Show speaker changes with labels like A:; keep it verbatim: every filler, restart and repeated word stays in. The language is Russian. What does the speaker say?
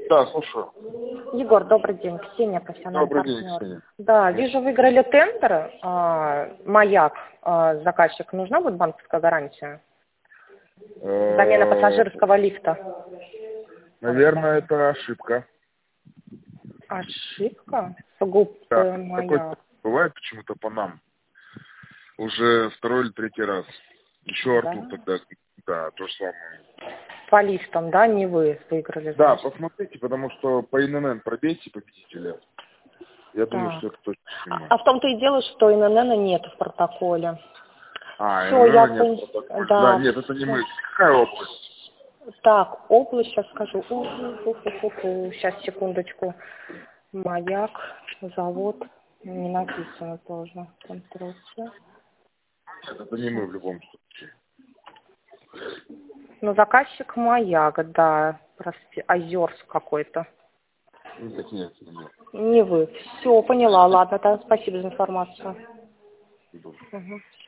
A: Да, слушаю.
B: Егор, добрый день. Ксения, профессиональный
A: Добрый день,
B: партнер.
A: Ксения.
B: Да, вижу, выиграли тендер. а, «Маяк», а, заказчик. Нужна будет банковская гарантия? Замена
A: Э,
B: пассажирского лифта.
A: Наверное, это ошибка.
B: Ошибка? Сугуб
A: Да,
B: э,
A: такой
B: «Маяк».
A: бывает почему-то по нам. Уже второй или третий раз. Еще Артур
B: Да?
A: тогда, да, то же самое.
B: По лифтам, да, не вы выиграли,
A: Да,
B: значит?
A: посмотрите, потому что по эн эн эн пробейте победителя. Я думаю,
B: Так.
A: что это точно
B: А,
A: не мы.
B: а в том-то и дело, что эн эн эн нет в протоколе.
A: А,
B: Все, я
A: эн эн эн нет
B: пон...
A: в протоколе. Да,
B: Да,
A: нет, это не
B: всё.
A: мы. Какая область?
B: Так, область, сейчас скажу. Сейчас, секундочку. «Маяк», завод. Не написано тоже. Конструкция.
A: Нет, это не мы в любом случае.
B: Ну, заказчик «Маяк», да. Просп- Озерск какой-то.
A: Нет, нет, нет.
B: Не вы. Все, поняла. Ладно, тогда спасибо за информацию.
A: Нет.
B: Угу.